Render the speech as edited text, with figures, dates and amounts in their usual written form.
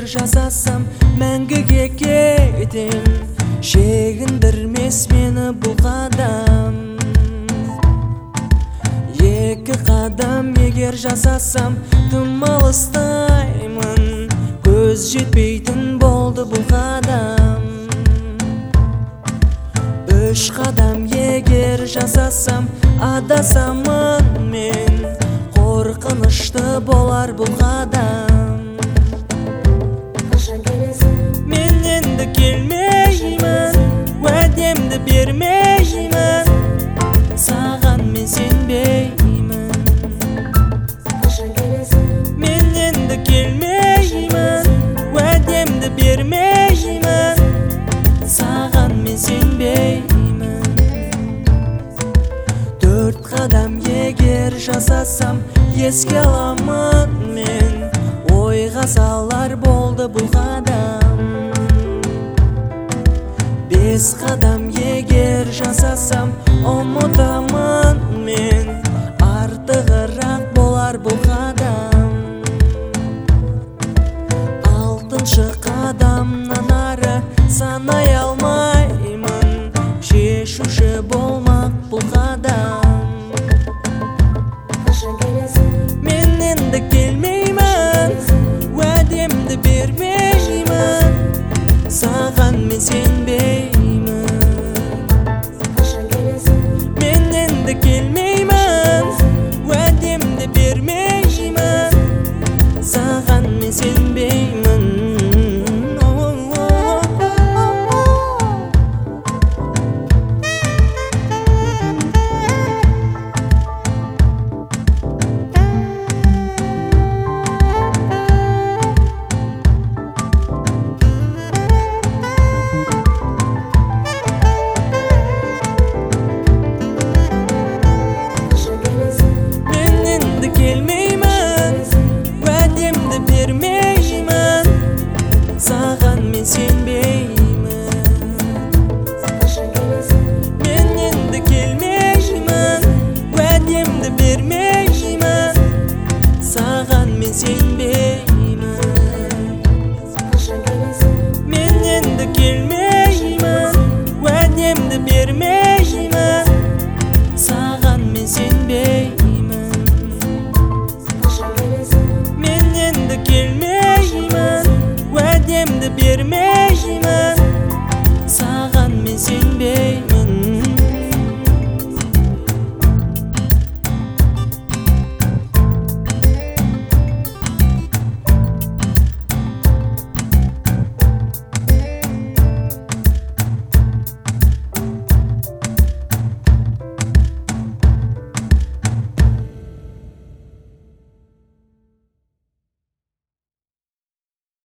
егер жасасам мәңгіге кетем, шегіндірмес мені бұл қадам. Екі қадам егер жасасам тым алыстаймын, көз жетпейтін болды бұл қадам. Үш қадам егер жасасам адасамын мен, қорқынышты болар бұл қадам. Мен енді келмеймін, уәдемді бермеймін, саған мен сенбеймін. Мен енді келмеймін, уәдемді бермеймін, саған мен сенбеймін. Төрт қадам егер жасасам еске аламын мен, ойға салар болды бұл қадам. Бес қадам егер жасасам ұмытамын мен, артығырақ болар бұл қадам. Алтыншы қадамнан ары санай алмаймын, шешуші болмақ бұл қадам. Мен енді келмеймін, уәдемді бермеймін, саған мен сенбеймін. Мен енді келмеймін, уәдемді бермеймін, саған мен сенбеймін. Келмеймін, уәдемді бермеймін, саған мен сенбеймін. Мен енді келмеймін, уәдемді бермеймін, саған мен сенбеймін. Мен енді келмеймін, уәдемді бермеймін, саған мен сенбеймін. Мен енді келмеймін, уәдемді бермеймін, саған мен сенбеймін.